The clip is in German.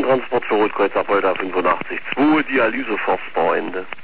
Krankentransport für Rotkreuz Apolda 85 2, Dialyse Forstbauende.